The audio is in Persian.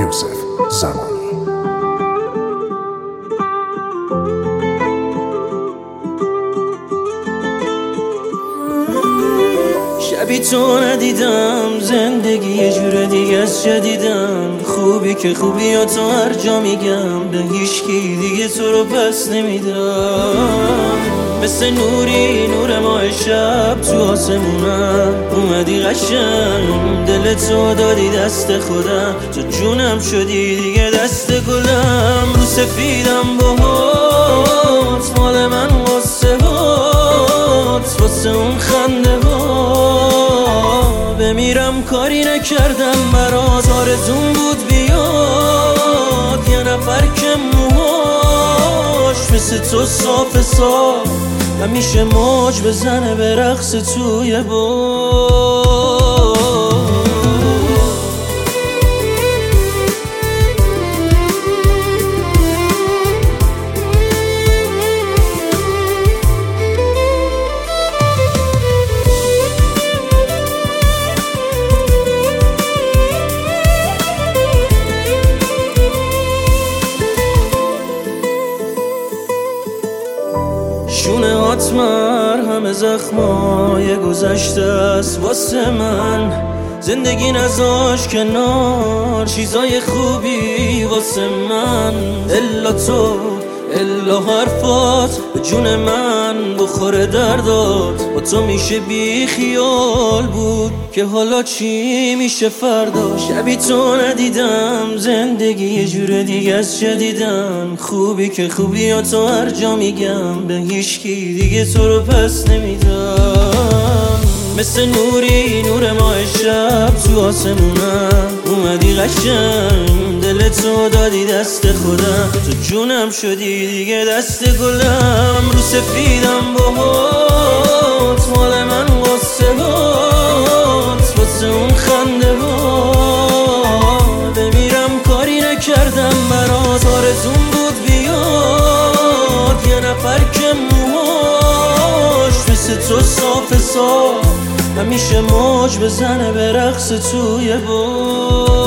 یوسف زمانی. شبی تو ندیدم، زندگی یه جور دیگه از جدیدم. خوبی که خوبی ها تو هر جا میگم، به هیچکی دیگه تو رو پس نمیدم. مثل نوری نور ماه شب تو آسمونم، اومدی قشنگ دل تو دادی دست خودم. تو جونم شدی دیگه دست گلم. رو سفیدم باهات، مال من واسه هات، واسه اون خنده بمیرم کاری نکردم برات. آرزون بود بیاد یه نفر که موهاش مثل تو صاف صاف همیشه موج بزنه به رقص توی باد. شونه هات مرهم زخمای گذشته است واسه من. زندگی نذاش کنار چیزای خوبی واسه من. الا تو الا حرفات به جون من بخوره دردات. با تو میشه بی خیال بود که حالا چی میشه فردا. شبی تو ندیدم، زندگی یه جور دیگه از جدیدم. خوبی که خوبی ها تو هر جا میگم، به هیچکی دیگه تو رو پس نمیدم. مثل نوری نور ماه شب تو آسمونم، اومدی قشنگ دل تو دادی دست خودم. تو جونم شدی دیگه دست گلم. رو سفیدم باهات، مال من واسه هات، واسه اون خنده بمیرم کاری نکردم برات. آرزون بود بیاد یه نفر که موهاش مثل تو صاف صاف همیشه موج بزنه به رقص توی باد.